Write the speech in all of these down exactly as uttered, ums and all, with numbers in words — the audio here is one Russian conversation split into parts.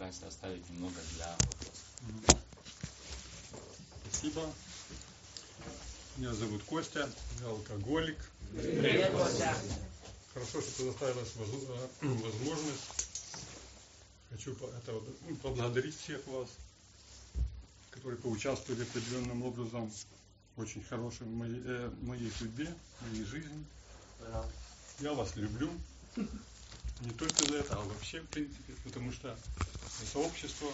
постараемся оставить немного для вопросов. Спасибо. Меня зовут Костя, я алкоголик. Привет, Костя. Хорошо, что предоставилась возможность. Хочу это, ну, поблагодарить всех вас, которые поучаствовали определенным образом очень хорошим в моей, э, моей судьбе, в моей жизни. Да. Я вас люблю. Не только за это, а вообще, в принципе, потому что сообщество,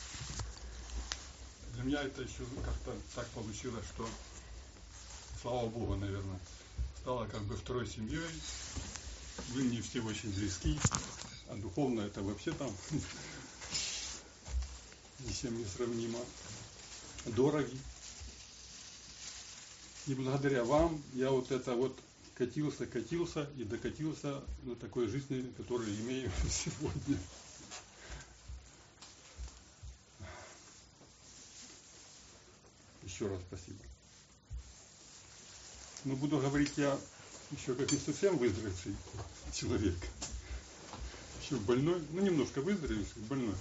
для меня это еще как-то так получилось, что, слава Богу, наверное, стало как бы второй семьей. Вы мне все очень близки, а духовно это вообще там ни с чем не сравнимо. Дороги. И благодаря вам я вот это вот катился, катился и докатился до такой жизни, которую имею сегодня. Еще раз спасибо. Но буду говорить я еще как не совсем выздоровевший человек. Еще больной, ну немножко выздоровевший, больной.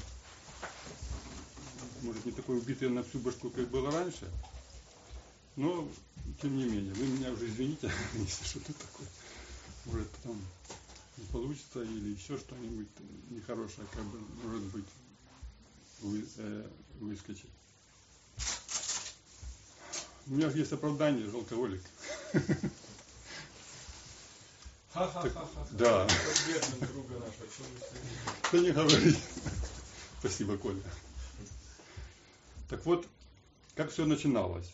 Может, не такой убитый на всю башку, как было раньше. Но, тем не менее, вы меня уже извините, если что-то такое. Может, там не получится или еще что-нибудь нехорошее, как бы, может быть, вы, э, выскочить. У меня же есть оправдание, же алкоголик. Ха-ха-ха-ха. Да. Друга нашего. Что не говори. Спасибо, Коля. Так вот, как все начиналось.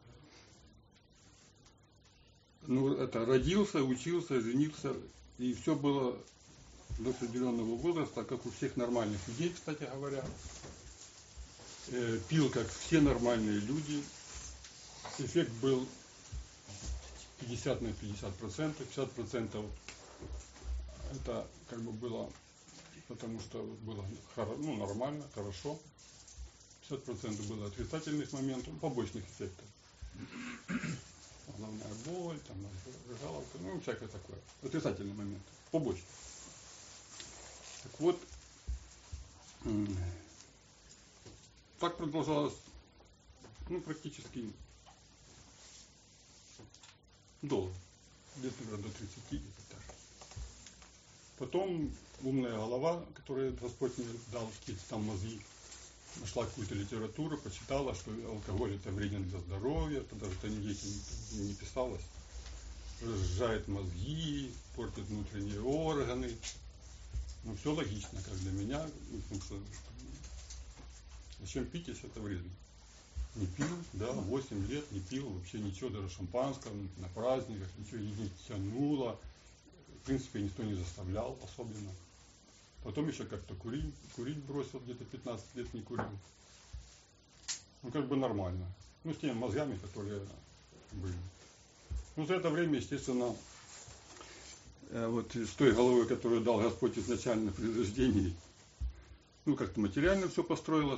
Ну, это родился, учился, женился, и все было до определенного возраста, как у всех нормальных людей, кстати говоря. Э, пил, как все нормальные люди. Эффект был пятьдесят на пятьдесят процентов, пятьдесят процентов это как бы было, потому что было ну, нормально, хорошо. пятьдесят процентов было отрицательных моментов, побочных эффектов. Головная боль, там, жалобка, ну, всякое такое. Отрицательный момент, побочный. Так вот, так продолжалось, ну, практически долго, где-то до тридцати, где-то так. Потом умная голова, которую Господь мне дал, какие-то там мозги, нашла какую-то литературу, почитала, что алкоголь это вреден для здоровья, тогда это нигде не, не писалось. Разжижает мозги, портит внутренние органы. Ну, все логично, как для меня, потому что зачем пить, если это вредно? Не пил, да, восемь лет не пил, вообще ничего, даже шампанского на праздниках, ничего не тянуло. В принципе, никто не заставлял особенно. Потом еще как-то курить, курить бросил, где-то пятнадцать лет не курил. Ну, как бы нормально. Ну, с теми мозгами, которые были. Ну, за это время, естественно, вот с той головой, которую дал Господь изначально при рождении, ну, как-то материально все построилось.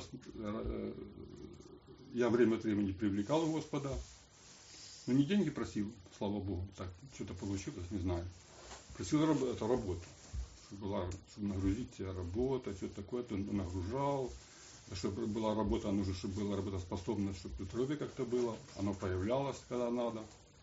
Я время от времени привлекал у Господа. Но не деньги просил, слава Богу, так, что-то получилось, не знаю. Просил это работу. Была, чтобы нагрузить себя работа, что-то такое, то нагружал. Чтобы была работа, нужно, чтобы была работоспособность, чтобы здоровье как-то было. Оно появлялось, когда надо.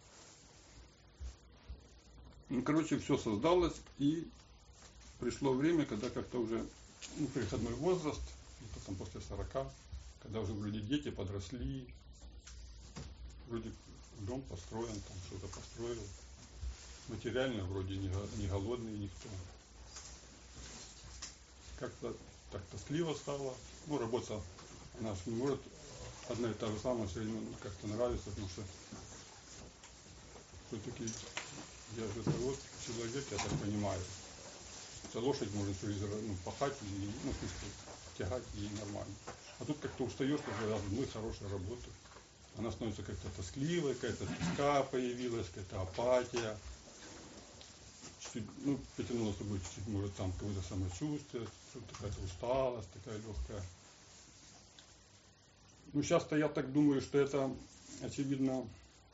Ну, короче, все создалось, и пришло время, когда как-то уже, ну, переходной возраст, это там после сорока, когда уже вроде дети подросли, вроде дом построен, там что-то построил. Материально вроде не, не голодный никто. Как-то так тоскливо стало. Ну, работа, она же не может одна и та же самая, все время как-то нравится, потому что все-таки я же вот человек, я так понимаю. Эта лошадь может все ну, пахать, и, ну, в смысле, тягать ей нормально. А тут как-то устаешь уже от одной хорошей работы. Она становится как-то тоскливой, какая-то тоска появилась, какая-то апатия. Чуть-чуть, ну, потянуло с собой чуть-чуть, может, там какое-то самочувствие, какая-то усталость такая легкая. Ну, сейчас-то я так думаю, что это, очевидно,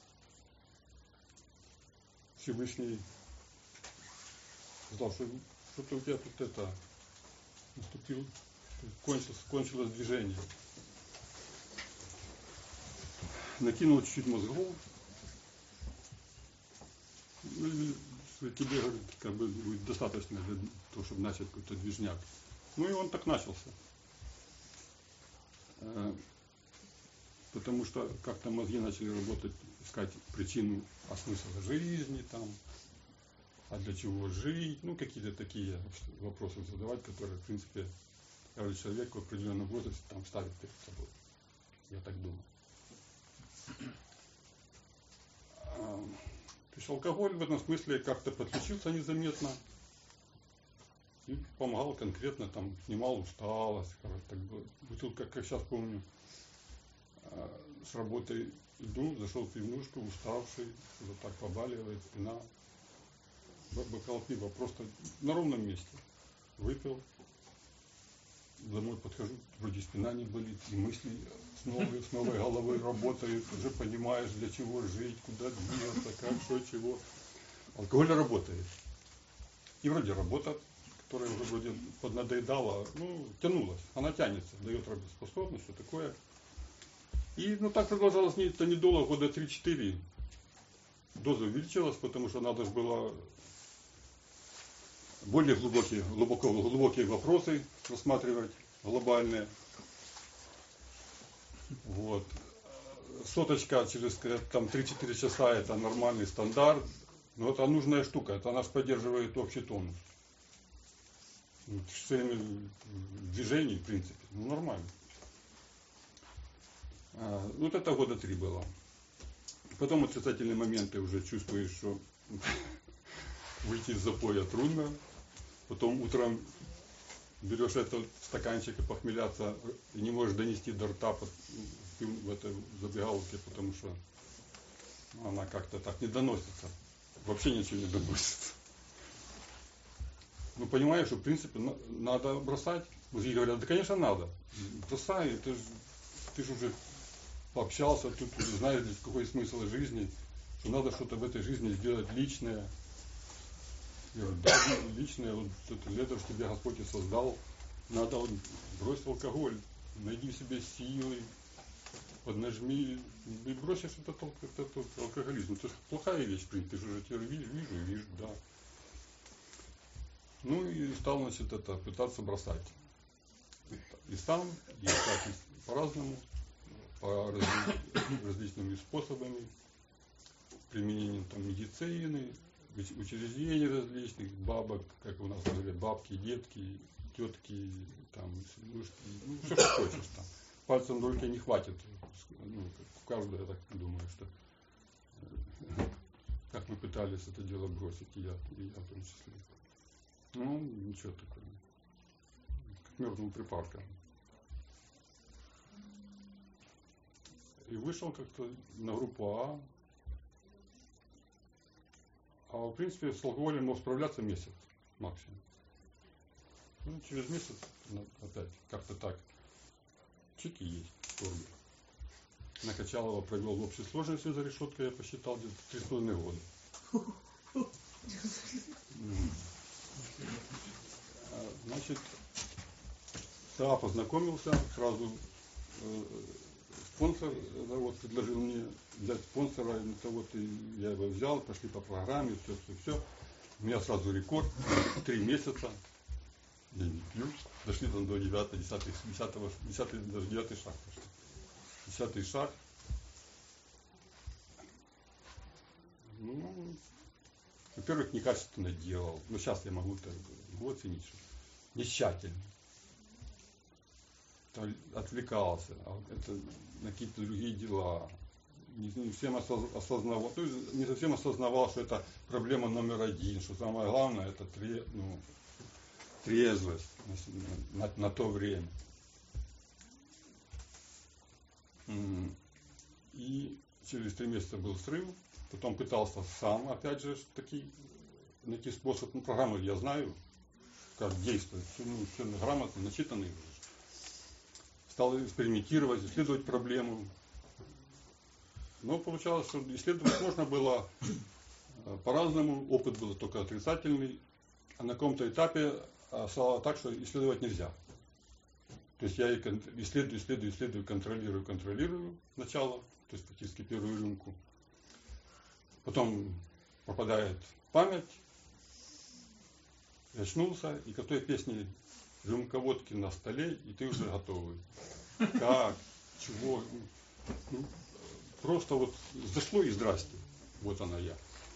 Всевышний сказал, что что-то у тебя тут это наступил кончилось, кончилось движение. Накинул чуть-чуть мозгов. Ну, тебе, говорит, как бы будет достаточно для того, чтобы начать какой-то движняк. Ну и он так начался. Потому что как-то мозги начали работать, искать причину, а смысл жизни там, а для чего жить, ну какие-то такие вопросы задавать, которые, в принципе, каждый человек в определенном возрасте там ставит перед собой. Я так думаю. То есть алкоголь в этом смысле как-то подключился незаметно и помогал конкретно, там, снимал усталость. Так было. Бутылка, как сейчас помню, с работы иду, зашел в пивнушку, уставший, вот так побаливает, спина, бокал пива, просто на ровном месте выпил. Домой подхожу, вроде спина не болит, и мысли с новой, с новой головой работают, уже понимаешь, для чего жить, куда двигаться, как, что, чего. Алкоголь работает. И вроде работа, которая уже вроде поднадоедала, ну, тянулась, она тянется, дает работоспособность, все такое. И, ну, так продолжалось не-то недолго, года три-четыре. Доза увеличилась, потому что надо же было более глубокие, глубоко, глубокие вопросы рассматривать, глобальные. Вот. Соточка через там, три-четыре часа это нормальный стандарт. Но это нужная штука, это нас поддерживает общий тонус. Все время движений, в принципе, ну нормально. А, вот это года три было. Потом отрицательные моменты уже чувствуешь, что выйти из запоя трудно. Потом утром берешь этот стаканчик и похмеляться, и не можешь донести до рта в этой забегаловке, потому что она как-то так не доносится. Вообще ничего не доносится. Ну, понимаешь, что, в принципе, надо бросать. Мужики говорят, да, конечно, надо. Бросай, ты, ты же уже пообщался, тут уже знаешь, какой смысл жизни, что надо что-то в этой жизни сделать личное. Я говорю, да, личное, вот это лето, что тебя Господь и создал, надо вот бросить алкоголь, найди в себе силы, поднажми, и бросишь этот, этот алкоголизм. Это же плохая вещь, в принципе, ты же уже теперь вижу, вижу, вижу, да. Ну и стал, значит, это, пытаться бросать. И сам, и так, по-разному, по разли- различными способами, применением там медицины, учреждений различных, бабок, как у нас говорят, бабки, детки, тетки, там, сынушки, ну, все, что хочешь там. Пальцем только не хватит. Ну, каждый, я так думаю, что как мы пытались это дело бросить, и я, и я в том числе. Ну, ничего такого. К мертвым припаркам. И вышел как-то на группу А. А в принципе с алкоголем мог справляться месяц максимум. Ну, через месяц опять как-то так. Чики есть в торбе. Накачал его, провел в общей сложности за решеткой, я посчитал где-то три с половиной года. Значит, да, познакомился, сразу э, спонсор вот, предложил мне взять спонсора, это вот и я его взял, пошли по программе, все, все, все. У меня сразу рекорд, три месяца, я не пью, дошли до девятого, десятого, десятого, десятый, даже девятый шаг пошли. Десятый шаг. Ну, во-первых, некачественно делал, но сейчас я могу, могу оценить, что не тщательно. Отвлекался, это на какие-то другие дела. Не, не всем осознавал, то есть не совсем осознавал, что это проблема номер один, что самое главное это тре, ну, трезвость на, на, на то время. И через три месяца был срыв, потом пытался сам, опять же, таки, найти способ, ну, программу я знаю, как действует, все, ну, все грамотно, начитанный уже. Стал экспериментировать, исследовать проблему. Но получалось, что исследовать можно было по-разному, опыт был только отрицательный, а на каком-то этапе стало так, что исследовать нельзя. То есть я исследую, исследую, исследую, контролирую, контролирую сначала, то есть практически первую рюмку. Потом попадает память, я очнулся, и к той песне рюмка водки на столе, и ты уже готовый. Как? Чего? Ну, просто вот зашло и здрасте. Вот она я.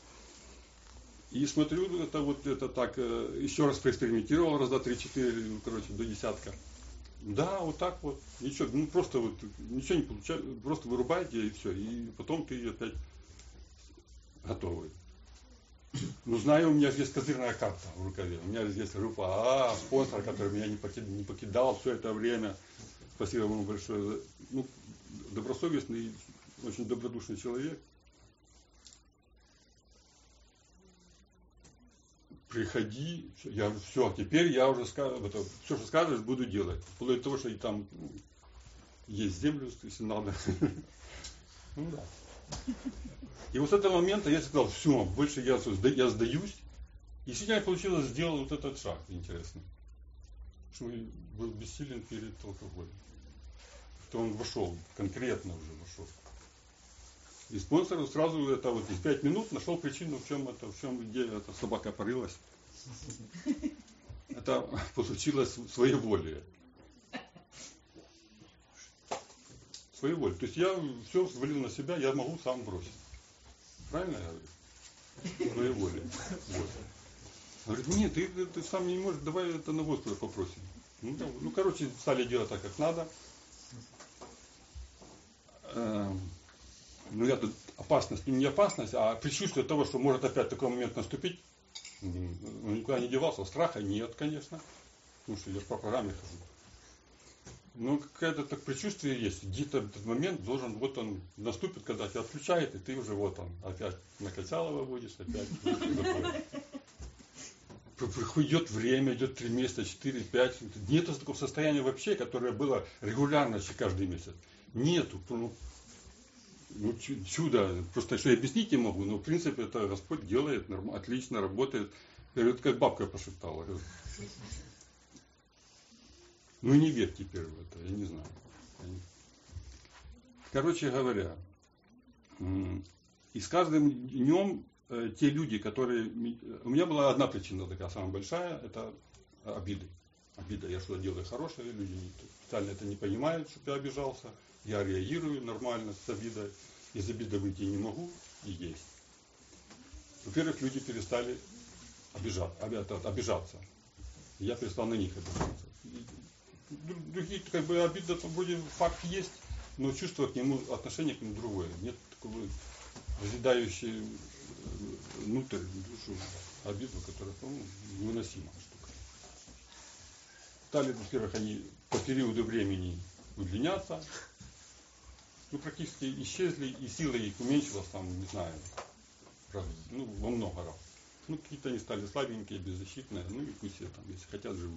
И смотрю, это вот это так, еще раз поэкспериментировал, раза три-четыре, ну, короче, до десятка. Да, вот так вот. Ничего, ну просто вот, ничего не получается, просто вырубайте и все. И потом ты опять готовый. Ну, знаю, у меня есть козырная карта в рукаве. У меня есть группа А, спонсор, который меня не покидал, не покидал все это время. Спасибо ему большое. Ну, добросовестный, очень добродушный человек. Приходи, я все, теперь я уже скажу, это, все, что скажешь, буду делать. Вплоть до того, что и там ну, есть землю, если надо. Ну да. И вот с этого момента я сказал, все, больше я, я сдаюсь. И действительно получилось сделать вот этот шаг интересный. Что я был бессилен перед алкоголем. Что он вошел, конкретно уже вошел. И спонсор сразу это вот из пять минут нашел причину, в чем это, в чем идея, эта собака порылась. Это получилось своеволие. Своеволие. То есть я все взвалил на себя, я могу сам бросить. Правильно я говорю? Своеволие. Вот. Он говорит, нет, ты, ты, ты сам не можешь, давай это на Господа попросим. Ну, да, ну, короче, стали делать так, как надо. Ну, я тут опасность, не опасность, а предчувствие того, что может опять такой момент наступить, ну, никуда не девался, страха нет, конечно, потому что я по программе хожу. Но какое-то так предчувствие есть, где-то этот момент должен, вот он наступит, когда тебя отключает, и ты уже вот он, опять накачал его будешь, опять проходит время, идет три месяца, четыре, пять, нет такого состояния вообще, которое было регулярно каждый месяц. Нету, ну, ну, чудо, просто что я объяснить не могу, но в принципе это Господь делает, нормально, отлично работает. Я говорю, это как бабка пошептала. Ну не верь теперь в это, я не знаю. Короче говоря, и с каждым днем те люди, которые... У меня была одна причина такая самая большая, это обиды. Обида, я что-то делаю хорошее, люди специально это не понимают, чтобы я обижался. Я реагирую нормально с обидой. Из обиды выйти не могу и есть. Во-первых, люди перестали обижаться, обижаться. Я перестал на них обижаться. Другие, как бы, обида, вроде факт есть, но чувство к нему, отношение к нему другое. Нет такого разъедающей внутрь душу обиду, которая, по-моему, невыносимая штука. Стали, во-первых, они по периоду времени удлиняться. Ну, практически исчезли, и сила их уменьшилась, там, не знаю, раз, ну, во много раз. Ну, какие-то они стали слабенькие, беззащитные, ну, и пусть все там, если хотят, живут.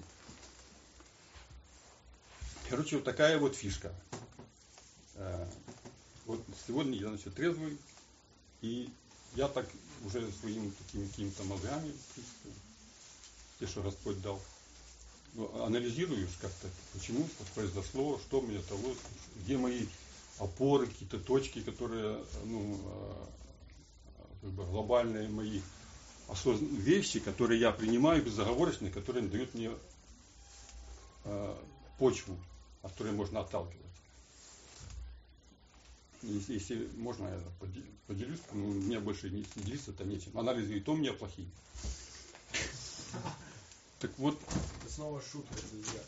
Короче, вот такая вот фишка. Вот сегодня я, значит, трезвый, и я так уже своими такими какими-то мозгами, в принципе, те, что Господь дал, ну, анализируешь как-то, почему что произошло, что мне того, где мои опоры, какие-то точки, которые, ну, как бы глобальные мои осознанные вещи, которые я принимаю безоговорочно, которые дают мне э, почву, от которой можно отталкиваться. Если, если можно, я поделюсь, но у меня больше не делиться-то нечем. Анализы и то у меня плохие. Так вот. Это снова шутка, друзья.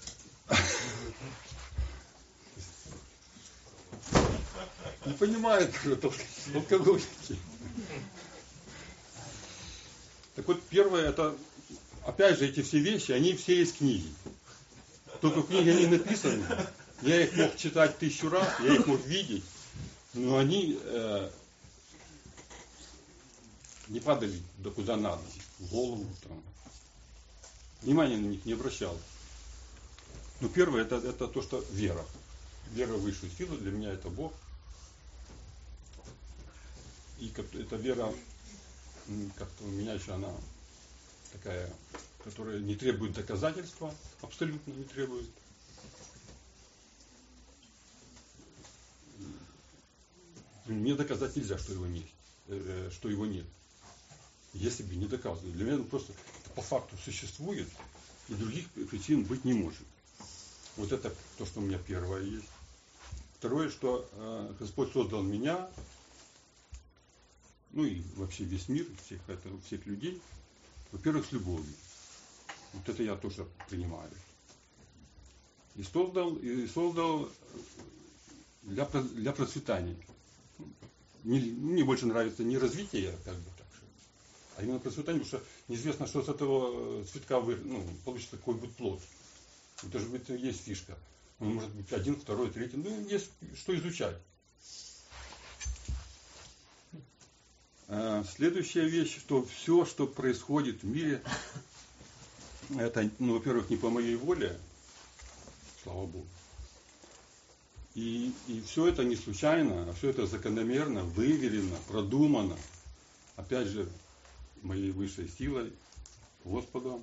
Не понимает, что это алкоголики. Так вот, первое, это, опять же, эти все вещи, они все из книги. Только в книге они написаны. Я их мог читать тысячу раз, я их мог видеть, но они э, не падали до куда надо, в голову, там. Внимания на них не обращал. Но первое, это, это то, что вера. Вера в высшую силу, для меня это Бог. И эта вера, как-то у меня еще она такая, которая не требует доказательства, абсолютно не требует. Мне доказать нельзя, что его нет. Э, что его нет. Я себе не доказываю. Для меня это просто это по факту существует, и других причин быть не может. Вот это то, что у меня первое есть. Второе, что э, Господь создал меня, ну и вообще весь мир, всех, это, всех людей, во-первых, с любовью. Вот это я тоже принимаю. И создал, и создал для, для процветания. Мне, мне больше нравится не развитие, как бы так, а именно процветание, потому что неизвестно, что с этого цветка вы, ну, получится, какой будет плод. Это же это есть фишка. Он может быть один, второй, третий. Ну, есть что изучать. Следующая вещь, что все, что происходит в мире, это, ну, во-первых, не по моей воле, слава Богу. И, и все это не случайно, а все это закономерно, выверено, продумано. Опять же, моей высшей силой, Господом.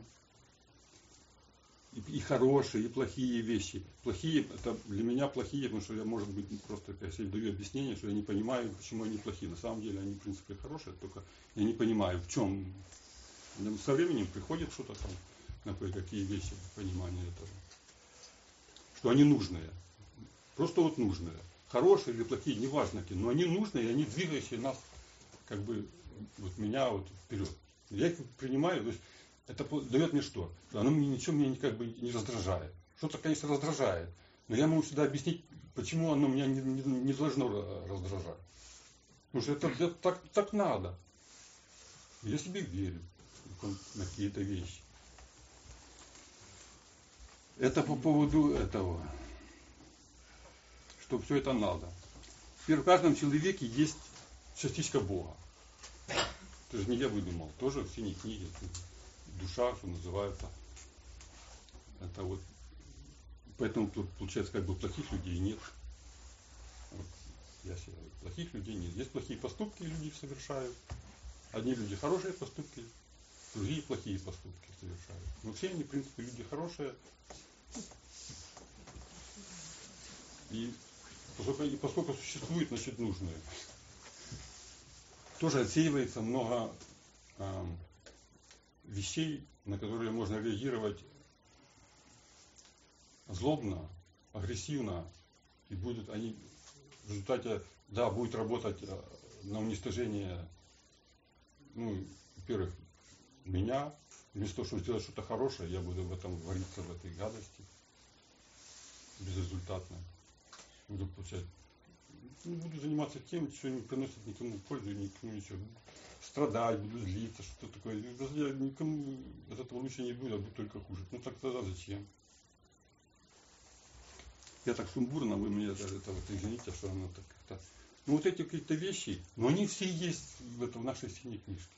И, и хорошие, и плохие вещи. Плохие, это для меня плохие, потому что я, может быть, просто я себе даю объяснение, что я не понимаю, почему они плохие. На самом деле они, в принципе, хорошие, только я не понимаю, в чем. Со временем приходит что-то там, на кое-какие вещи, понимание этого. Что они нужные. Просто вот нужные. Хорошие или плохие, неважно какие, но они нужные, и они двигающие нас, как бы, вот меня вот вперед. Я их принимаю, то есть это дает мне что? Оно мне ничего меня как бы не раздражает. Что-то, конечно, раздражает, но я могу всегда объяснить, почему оно меня не, не, не должно раздражать. Потому что это, это так, так надо. Я себе верю на какие-то вещи. Это по поводу этого, что все это надо. В каждом человеке есть частичка Бога. Это же не я выдумал, тоже в синей книге. Душа, что называется. Это вот. Поэтому тут получается, как бы плохих людей нет. Вот, я себе говорю, плохих людей нет. Есть плохие поступки, люди совершают. Одни люди хорошие поступки, другие плохие поступки совершают. Но все они, в принципе, люди хорошие. И поскольку, и поскольку существует, значит, нужное. Тоже отсеивается много э, вещей, на которые можно реагировать злобно, агрессивно, и будут они в результате, да, будет работать на уничтожение, ну, во-первых, меня, вместо того, чтобы сделать что-то хорошее, я буду в этом вариться, в этой гадости, безрезультатно. Буду получать, ну, буду заниматься тем, что не приносит никому пользу, никому ничего. Страдать, буду злиться, что такое. Я никому от этого лучше не буду, а буду только хуже. Ну так тогда зачем? Я так сумбурно, вы меня даже это вот извините, что оно так как-то. Ну вот эти какие-то вещи, но они все есть в, это, в нашей синей книжке.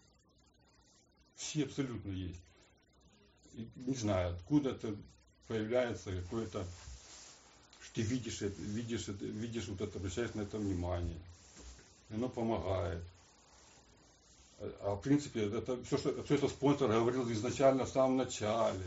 Все абсолютно есть. И не знаю, откуда это появляется какое-то, что ты видишь это, видишь это, видишь вот это, обращаешь на это внимание. И оно помогает. А в принципе, это все, что, все это спонсор говорил изначально в самом начале.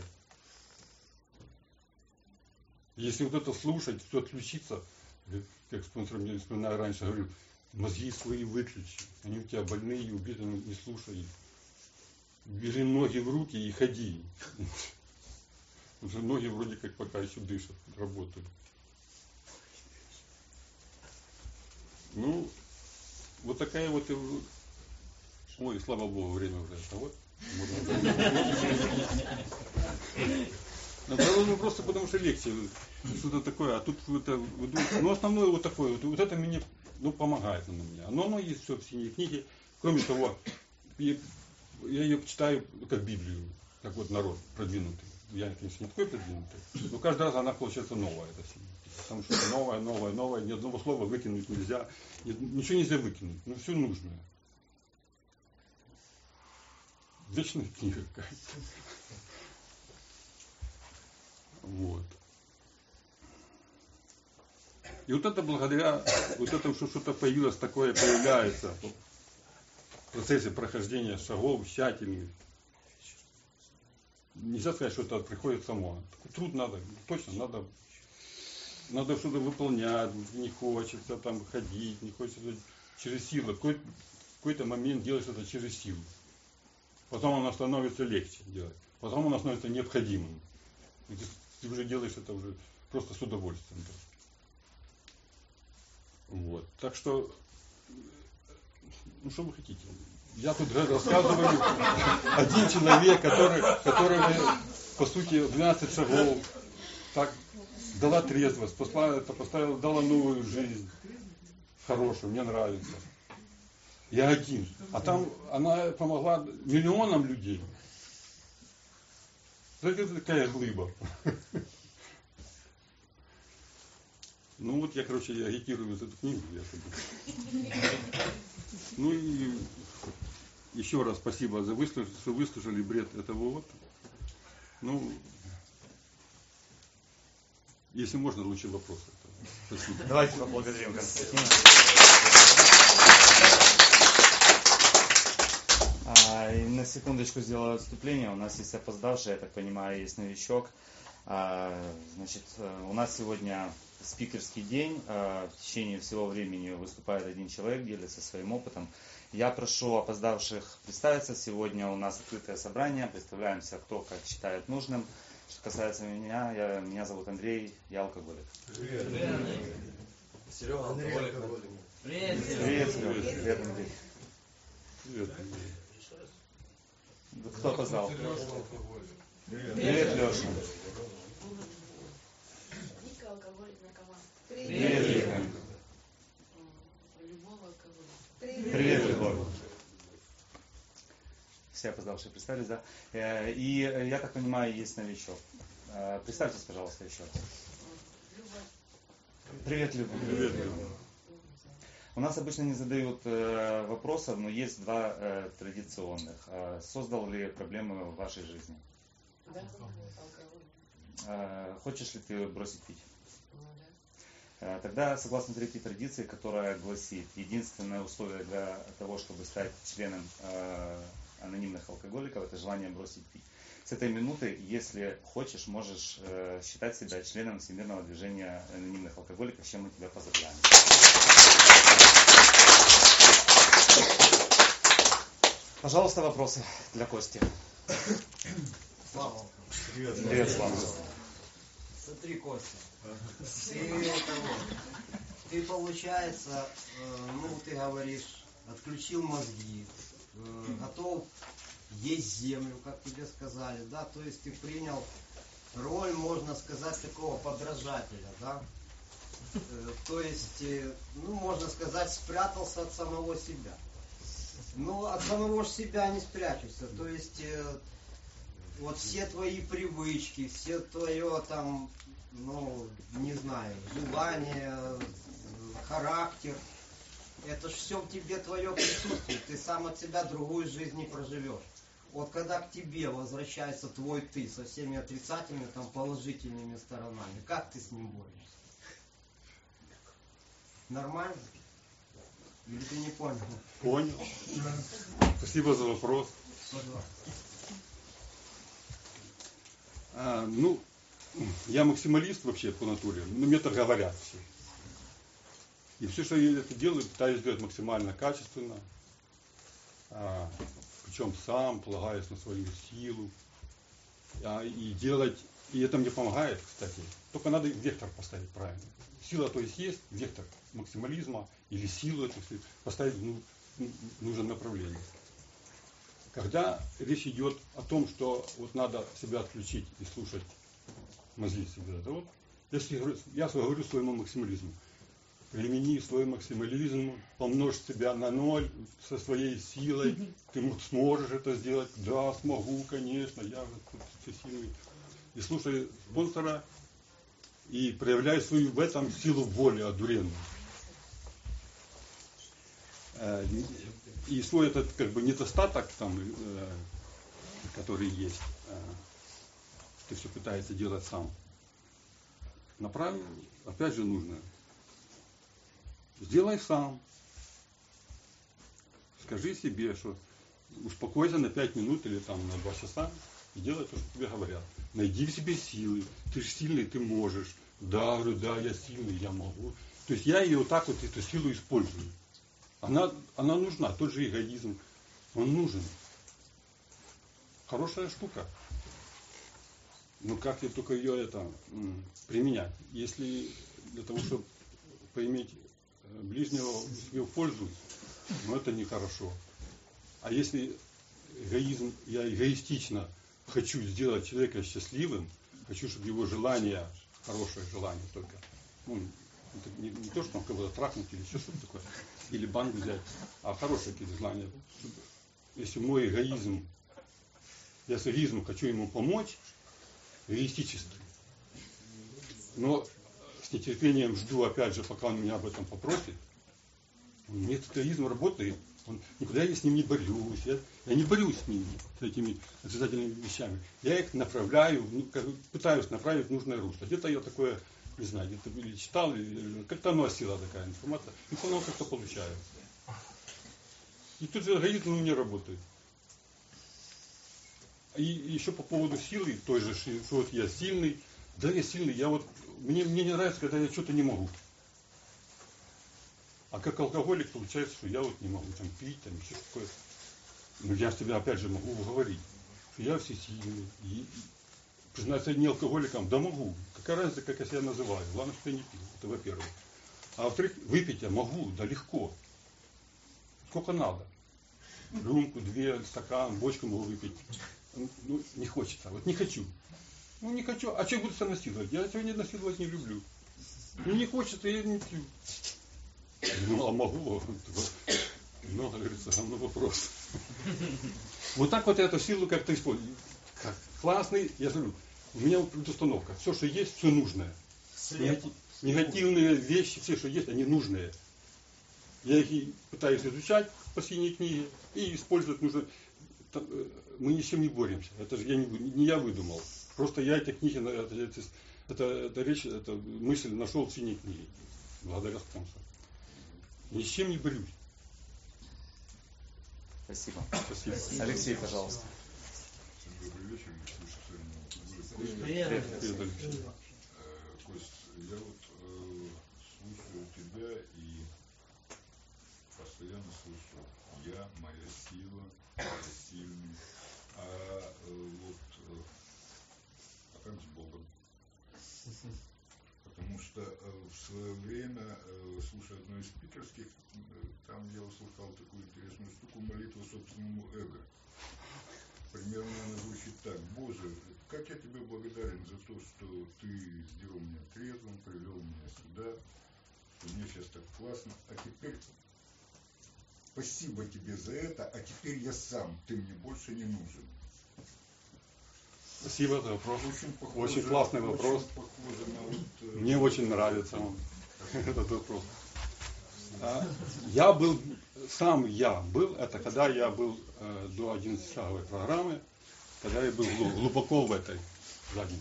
Если вот это слушать, все отключиться, как спонсор мне вспоминаю раньше говорил, мозги свои выключи. Они у тебя больные и убиты, не слушай их. Бери ноги в руки и ходи. Потому что ноги вроде как пока еще дышат, работают. Ну, вот такая вот... Ой, слава Богу, время уже это вот. Ну, просто потому что легче, что-то такое, а тут это, ну, основное вот такое, вот, вот это мне, ну, помогает оно мне. Оно, оно есть все в синей книге. Кроме того, я, я ее читаю как Библию, как вот народ продвинутый. Я, конечно, не такой продвинутый, но каждый раз она получается новая, эта синяя книга. Потому что новая, новая, новая, ни одного слова выкинуть нельзя, ничего нельзя выкинуть, ну, все нужное. Вечная книга какая-то. Вот. И вот это благодаря вот этому, что что-то появилось такое, появляется в процессе прохождения шагов тщательных. Нельзя сказать, что это приходит само. Труд надо, точно надо надо что-то выполнять, не хочется там ходить, не хочется через силу. В какой-то, в какой-то момент делаешь это через силу. Потом оно становится легче делать. Потом оно становится необходимым. И ты, ты уже делаешь это уже просто с удовольствием. Вот. Так что, ну что вы хотите? Я тут рассказываю, один человек, который, который, по сути, двенадцать шагов, так дала трезвость, поставила, поставила, дала новую жизнь, хорошую, мне нравится. Я один. А там она помогла миллионам людей. Это такая глыба. Ну вот я, короче, я агитирую эту книгу. Ну и еще раз спасибо за выслушали, что выслушали бред этого вот. Ну, если можно, лучше вопросы. Спасибо. Давайте поблагодарим Константина. А, и на секундочку сделаю отступление. У нас есть опоздавший, я так понимаю, есть новичок. А, значит, у нас сегодня спикерский день. А, в течение всего времени выступает один человек, делится своим опытом. Я прошу опоздавших представиться. Сегодня у нас открытое собрание. Представляемся, кто как считает нужным. Что касается меня, я, меня зовут Андрей, я алкоголик. Привет. Привет. Серега, алкоголик. Привет. Привет, Серега. Привет, Андрей. Привет. Кто опоздал? Привет. Привет, Леша. Вика, алкоголик, наркоман. Привет, Вика. Любовь, алкоголик. Привет, Любовь. Все опоздавшие представились, да? И я так понимаю, есть новичок. Представьтесь, пожалуйста, еще раз. Привет, Люба. Привет, Люба. У нас обычно не задают вопросов, но есть два традиционных. Создал ли проблемы в вашей жизни? Да, алкоголь. Хочешь ли ты бросить пить? Ну да. Тогда, согласно третьей традиции, которая гласит, единственное условие для того, чтобы стать членом анонимных алкоголиков, это желание бросить пить. С этой минуты, если хочешь, можешь э, считать себя членом Всемирного движения анонимных алкоголиков, с чем мы тебя поздравляем. Пожалуйста, вопросы для Кости. Слава. Привет, Привет Слава. Смотри, Костя, ты, того, ты получается, э, ну ты говоришь, отключил мозги, э, готов есть землю, как тебе сказали, да, то есть ты принял роль, можно сказать, такого подражателя, да, э, то есть, э, ну, можно сказать, спрятался от самого себя. Но от самого себя не спрячешься, то есть, э, вот все твои привычки, все твое там, ну, не знаю, желание, характер, это ж все в тебе твое присутствие, ты сам от себя другую жизнь не проживешь. Вот когда к тебе возвращается твой ты со всеми отрицательными, там, положительными сторонами, как ты с ним борешься? Нормально? Или ты не понял? Понял. Спасибо за вопрос. А, ну, я максималист вообще по натуре, но мне так говорят все. И все, что я это делаю, пытаюсь сделать максимально качественно, а, причем сам, полагаясь на свою силу. А, и делать, и это мне помогает, кстати, только надо вектор поставить правильно. Сила, то есть, есть вектор максимализма или силу эту поставить в ну, нужном направлении. Когда речь идет о том, что вот надо себя отключить и слушать мозги себя, да вот, если я говорю своему максимализму, примени свой максимализм, помножь себя на ноль со своей силой, ты сможешь это сделать, да, смогу, конечно, я все силы. И слушай спонсора и проявляй свою в этом силу воли одуренную. И свой этот как бы недостаток, там, э, который есть, э, ты все пытаешься делать сам. Направь, опять же нужно. Сделай сам. Скажи себе, что успокойся на пять минут или там на два часа и делай то, что тебе говорят. Найди в себе силы. Ты же сильный, ты можешь. Да, говорю, да, я сильный, я могу. То есть я ее вот так вот, эту силу использую. Она, она нужна, тот же эгоизм, он нужен. Хорошая штука. Но как я только ее это м, применять? Если для того, чтобы поиметь ближнего себе в пользу, ну это нехорошо. А если эгоизм, я эгоистично хочу сделать человека счастливым, хочу, чтобы его желание, хорошее желание только, ну, это не, не то, что он кого-то трахнуть или еще что-то такое, или банк взять, а хорошие какие-то желания. Если мой эгоизм, я с эгоизмом хочу ему помочь, эгоистически, но с нетерпением жду, опять же, пока он меня об этом попросит. Нет, эгоизм работает. Он, никуда я с ним не борюсь. Я, я не борюсь с ними, с этими отрицательными вещами. Я их направляю, ну, как, пытаюсь направить в нужное русло. Где-то я такое, не знаю, где-то или читал, или как-то носила такая информация. И оно как-то получается. И тут же эгоизм у меня работает. И еще по поводу силы, той же, что вот я сильный. Да, я сильный, я вот, мне, мне не нравится, когда я что-то не могу. А как алкоголик получается, что я вот не могу там пить, там еще такое. Но я себя опять же могу уговорить, что я всесильный. И, и признаться не алкоголиком, да могу. Какая разница, как я себя называю. Главное, что я не пью. Это во-первых. А во-вторых, выпить я могу, да легко. Сколько надо. Рюмку, две, стакан, бочку могу выпить. Ну, не хочется. Вот не хочу. Ну, не хочу. А что я буду себя насиловать? Я сегодня насиловать не люблю. Ну, не хочется, я не пью. Ну, а могу. Ну, говорится, равно вопрос. Вот так вот я эту силу как-то использую. Как? Классный, я говорю, у меня предустановка. Все, что есть, все нужное. Негатив, негативные вещи, все, что есть, они нужные. Я их пытаюсь изучать по синей книге и использовать нужно. Мы ни с чем не боремся. Это же я не, не я выдумал. Просто я эти книги, это, это, это, это речь, это мысль нашел в синей книге. Благодаря спонсору. Ни с чем не борюсь. Спасибо. Спасибо. Алексей, пожалуйста. Добрый вечер, Привет. Привет. Кость, я вот э, слушаю тебя и постоянно слышу: я, моя сила, я сильный. А э, вот э, а как с Богом? Потому что э, в свое время, э, слушая одну из спикерских, э, там я услышал такую интересную штуку: молитва собственному эго. Примерно она звучит так: Боже, как я тебе благодарен за то, что ты сделал меня трезвым, привел меня сюда, что мне сейчас так классно, а теперь спасибо тебе за это, а теперь я сам, ты мне больше не нужен. Спасибо за вопрос. Очень, похоже, очень классный вопрос. Очень похоже на вот, э, Мне очень нравится он, этот вопрос. А, я был, сам я был, это когда я был э, до одиннадцатишаговой программы, когда я был глубоко в этой заднице.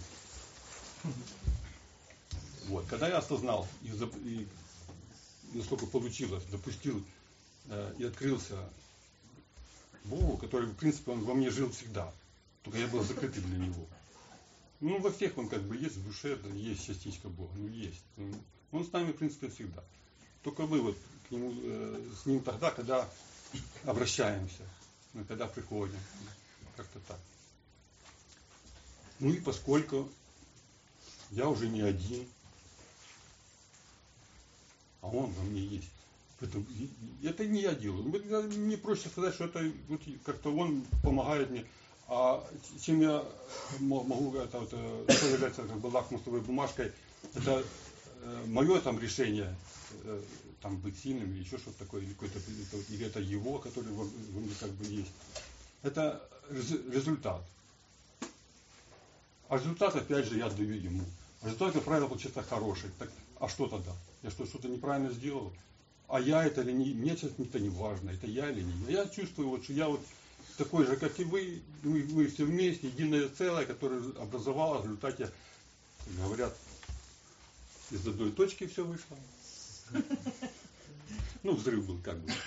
Вот, когда я осознал и, и насколько получилось, допустил э, и открылся Богу, который, в принципе, он во мне жил всегда, только я был закрытый для него. Ну, во всех он как бы есть в душе, да, есть частичка Бога, ну есть. Он с нами, в принципе, всегда. Только мы вот к нему, э, с ним тогда, когда обращаемся, когда приходим, как-то так. Ну и поскольку я уже не один, а он во мне есть. Поэтому это не я делаю. Мне проще сказать, что это вот как-то он помогает мне. А чем я могу, это, это что является как бы лакмусовой бумажкой, это э, мое там решение, э, там быть сильным или еще что-то такое, или какой-то, это, или это его, который во, во мне как бы есть. Это результат. А результат, опять же, я даю ему. А результат, как правило, получается хороший. Так, а что тогда? Я что, что-то неправильно сделал? А я это или не, мне сейчас это не важно, это я или не я. Я чувствую, вот, что я вот такой же, как и вы, мы, мы все вместе, единое целое, которое образовалось в результате, как говорят, из одной точки все вышло. Ну, взрыв был как бы.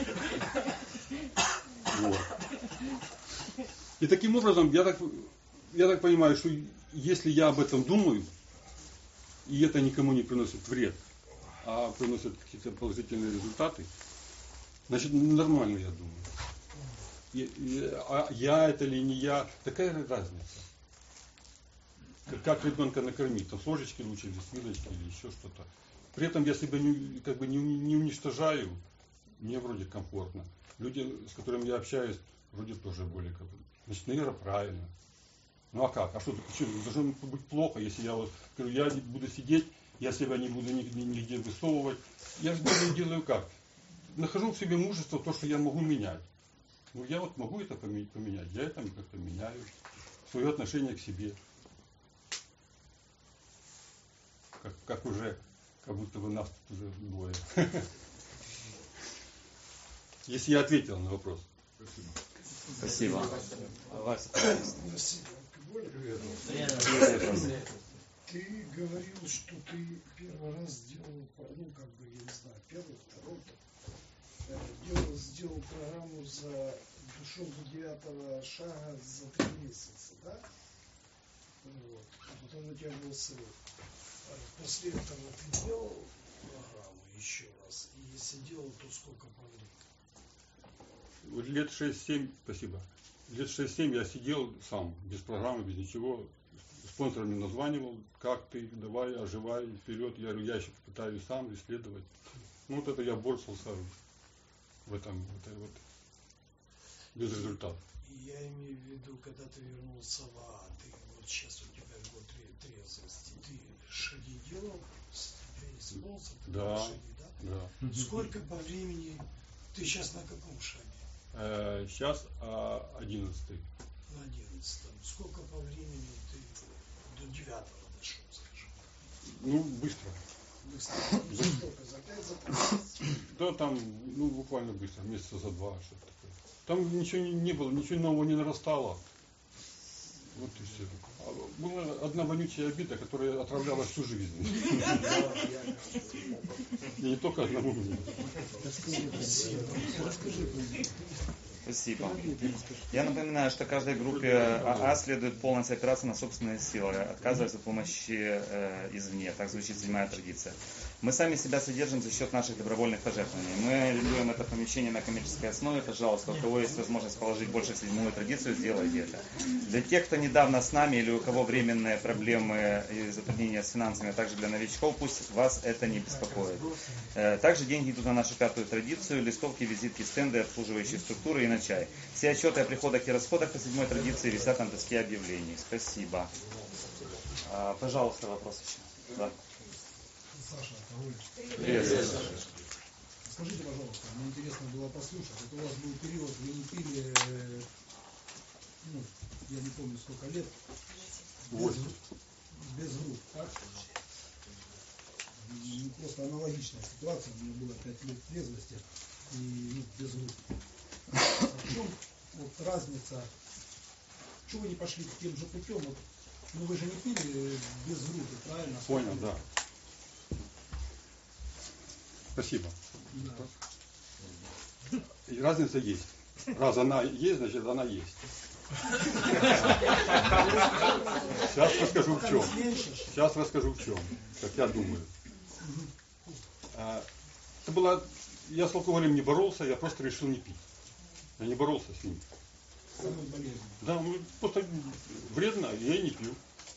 Вот. И таким образом я так я так понимаю, что если я об этом думаю, и это никому не приносит вред, а приносит какие-то положительные результаты, значит, нормально я думаю. И, и, а я это или не я, такая разница. Как, как ребенка накормить, там с ложечки лучше, или с вилочки, или еще что-то. При этом я себя не, как бы не, не уничтожаю, мне вроде комфортно. Люди, с которыми я общаюсь, вроде тоже более как бы. Значит, наверное, правильно. Ну а как? А что, что должно быть плохо, если я вот скажу, я буду сидеть, я себя не буду нигде, нигде высовывать. Я же делаю, делаю как? Нахожу в себе мужество, то, что я могу менять. Ну я вот могу это поменять, я это как-то меняю. Свое отношение к себе. Как, как уже, как будто бы нас тут уже двое. Если я ответил на вопрос. Спасибо. Спасибо. Вася. Ты говорил, что ты первый раз сделал, ну, как бы, я не знаю, первый, второй, э, делал, сделал программу за душой до девятого шага за три месяца, да? Вот. А потом у тебя был срыв. После этого ты делал программу еще раз? И если делал, то сколько по времени? Лет шесть-семь, спасибо. Лет шесть-семь я сидел сам, без программы, без ничего. Спонсор мне названивал, как ты, давай, оживай, вперед. Я говорю, я еще пытаюсь сам исследовать. Ну вот это я боролся в этом, вот, вот, без результата. Я имею в виду, когда ты вернулся в А, ты вот сейчас у тебя год трезвости, ты шаги делал, ты спонсор, ты Да, шаги, да? Да. Сколько по времени, ты сейчас на каком шаге? Э, сейчас а, одиннадцатый. На одиннадцатом. Сколько по времени ты до девятого дошел, скажем? Ну, быстро. Быстро. Ну, за сколько? За пять, за три? Да, там, ну, буквально быстро, месяца за два, что-то такое. Там ничего не, не было, ничего нового не нарастало. Вот и все. А была одна вонючая обида, которая отравляла всю жизнь. И не только одному мне. Спасибо. Я напоминаю, что каждой группе АА следует полностью опираться на собственные силы, отказываться от помощи э, извне. Так звучит седьмая традиция. Мы сами себя содержим за счет наших добровольных пожертвований. Мы арендуем это помещение на коммерческой основе. Пожалуйста, у кого есть возможность положить больше в седьмую традицию, сделайте это. Для тех, кто недавно с нами или у кого временные проблемы и затруднения с финансами, а также для новичков, пусть вас это не беспокоит. Э, также деньги идут на нашу пятую традицию, листовки, визитки, стенды, обслуживающие структуры и на чай. Все отчеты о приходах и расходах по седьмой традиции висят на доске объявлений. Спасибо. А, пожалуйста, вопрос еще. Да. Саша, Алкоголь. Привет. Скажите, пожалуйста, мне интересно было послушать. Это у вас был период, вы не пили, э, ну, я не помню сколько лет, без, без групп, так? Ну, просто аналогичная ситуация, у меня было пять лет трезвости и ну, без групп. А в чем вот разница, что вы не пошли тем же путем? Вот, ну вы же не пили без группы, правильно? Понял, да. Спасибо. Да. И разница есть. Раз она есть, значит она есть. Сейчас расскажу в чем. Сейчас расскажу в чем, как я думаю. Это было, я с алкоголем не боролся, я просто решил не пить. Я не боролся с ним. Самый болезненный. Да, ну, просто вредно, я и не пью.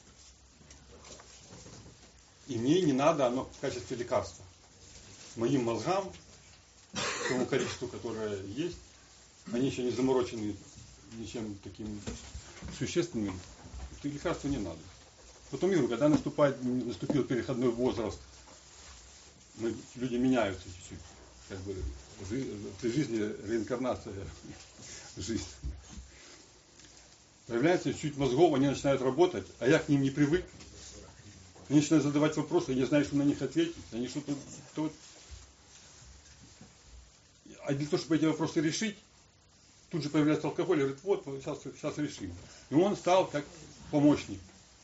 И мне не надо оно в качестве лекарства. Моим мозгам, тому количеству, которое есть, они еще не заморочены ничем таким существенным, и лекарства не надо. Потом, я говорю, когда наступает, наступил переходной возраст, мы, люди меняются чуть-чуть. Как бы при жизни реинкарнация жизнь. Появляется чуть мозгов, они начинают работать, а я к ним не привык. Они начинают задавать вопросы, я не знаю, что на них ответить. Они что-то... То... А для того, чтобы эти вопросы решить, тут же появляется алкоголь и говорит, вот, мы сейчас, сейчас решим. И он стал как помощник.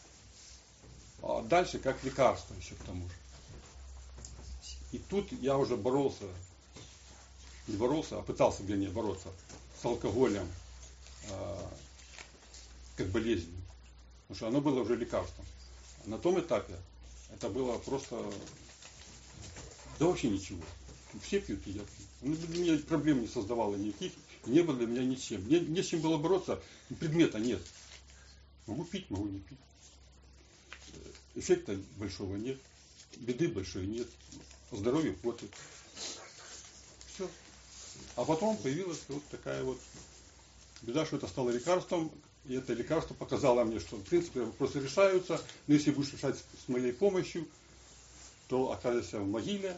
А дальше как лекарство еще к тому же. И тут я уже боролся, не боролся, а пытался, вернее, бороться с алкоголем, э, как болезнью. Потому что оно было уже лекарством. На том этапе это было просто, да вообще ничего. Все пьют, и я пью. Ну, для меня проблем не создавало никаких, не было для меня ничем. Не, не с чем было бороться, предмета нет. Могу пить, могу не пить. Эффекта большого нет, беды большой нет, здоровье хватит. Все. А потом появилась вот такая вот беда, что это стало лекарством, и это лекарство показало мне, что в принципе вопросы решаются, но если будешь решать с моей помощью, то окажешься в могиле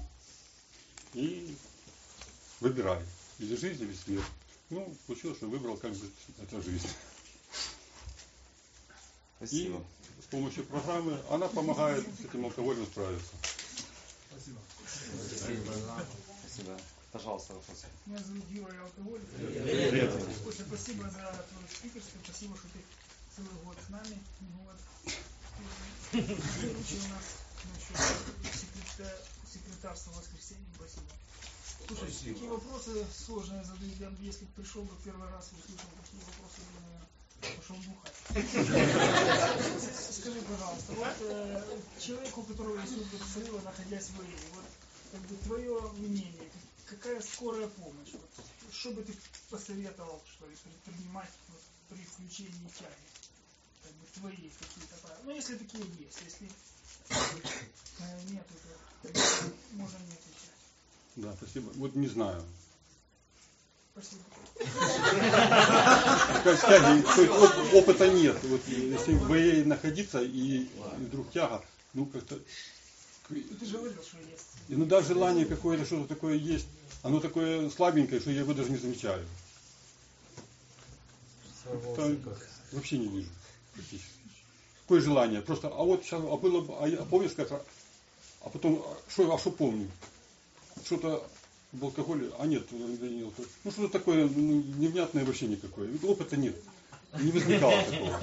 и выбирай, или жизнь, или смерть. Ну, получилось, что выбрал как бы это жизнь. Спасибо. И с помощью программы она помогает с этим алкоголем справиться. Спасибо. Спасибо. Пожалуйста, вопрос. Меня зовут Юра, я алкоголик. Привет. Очень спасибо за твое спикерство, спасибо, что ты целый год с нами. Вот. Ты выручил нас насчет секрета- секретарства в воскресенье. Спасибо. Слушай, Спасибо. такие вопросы сложные задают. Я, если бы пришел бы первый раз и услышал такие вопросы, думаю, пошел бухать. Скажи, пожалуйста, вот э, человеку, у которого есть опыт срыва, находясь в Ире, вот как бы твое мнение, какая скорая помощь? Вот, что бы ты посоветовал, что ли, предпринимать вот, при включении тяги? Как бы твои какие-то правила. Ну, если такие есть, если э, нет, то тогда можно не отвечать. Да, спасибо. Вот не знаю. Спасибо. Как тяги, то есть оп- опыта нет. Вот если в ВЭ находиться и, и вдруг тяга, ну как-то. Ты же говорил, что есть. Иногда желание какое-то, что-то такое есть, оно такое слабенькое, что я его даже не замечаю. Это вообще не вижу. Практически. Какое желание? Просто, а вот сейчас, а было бы, а, я, а помнишь как, а потом, что, а что помню? Что-то в алкоголе, а нет, ну что-то такое ну, невнятное вообще никакое. Опыта нет. Не возникало такого.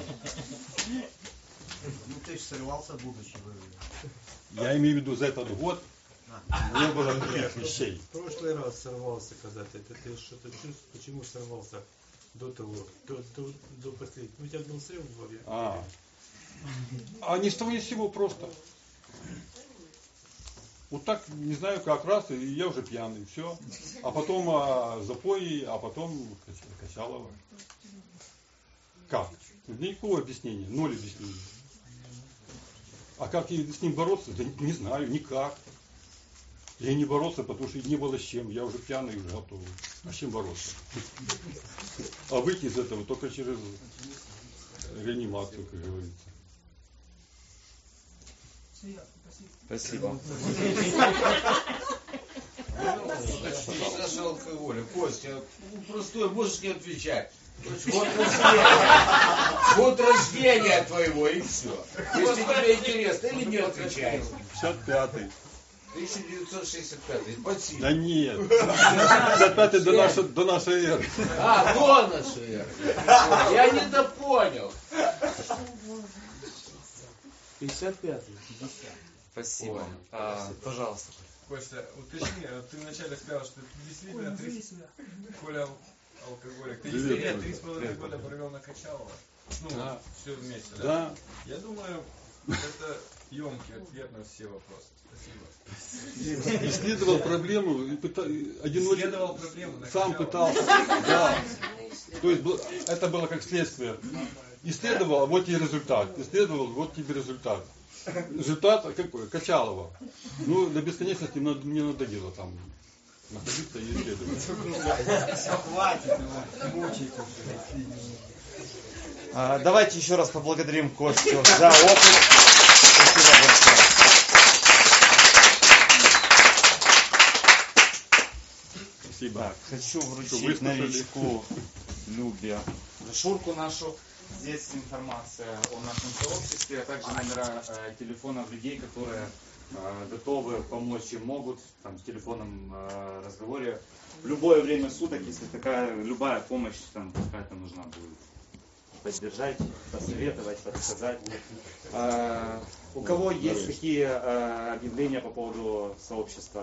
Ну ты же срывался, будучи в Ире. Я имею в виду за этот год не было таких вещей. В прошлый раз сорвался когда-то. Это ты что-то чувствуешь? Почему сорвался до того, до, до, до последнего? У тебя был срыв в голове? А, а ни с того ни с сего просто. Вот так, не знаю как, раз, и я уже пьяный, все. А потом а, запои, а потом Качалова. Как? Никакого объяснения, ноль объяснений. А как с ним бороться? Да не знаю, никак. Я не боролся, потому что не было с чем. Я уже пьяный, уже готовый. А с чем бороться? А выйти из этого только через реанимацию, как говорится. Все ясно, спасибо. Спасибо. Саша алкоголя. Костя, простой, можешь не отвечать. Год рождения. Год рождения твоего и все. Если тебе интересно или не отвечаешь. пятьдесят пятый. тысяча девятьсот шестьдесят пятый. Спасибо. Да нет. пятьдесят пятый до нашей, до нашей эры. А, до нашей эры. Я недопонял. пятьдесят пятый. Спасибо. А, пожалуйста. Костя, уточни, ты вначале сказал, что ты действительно три... Коля алкоголик. Ты действительно три с половиной года провел на Качалова. Ну, Да. все вместе, да? Да. Я думаю, это емкий ответ на все вопросы. Спасибо. Исследовал проблему, и пыта... одиночек... Исследовал проблему, сам накачал. пытался. Да. То есть был- это было как следствие. Исследовал, а вот тебе результат. Исследовал, вот тебе результат. Результат какой? Качалова. Ну, до бесконечности надо- мне надоело там находиться и исследовать. Все, хватит мучить. А, давайте еще раз поблагодарим Костю за опыт. Спасибо большое. Спасибо. Так, хочу Что вручить выслушали. новичку Любе брошюрку нашу. Здесь информация о нашем сообществе, а также номера э, телефонов людей, которые э, готовы помочь и могут там, в телефонном э, разговоре в любое время суток, если такая любая помощь там какая-то нужна будет. Поддержать, посоветовать, подсказать. Э, у кого есть какие э, объявления по поводу сообщества?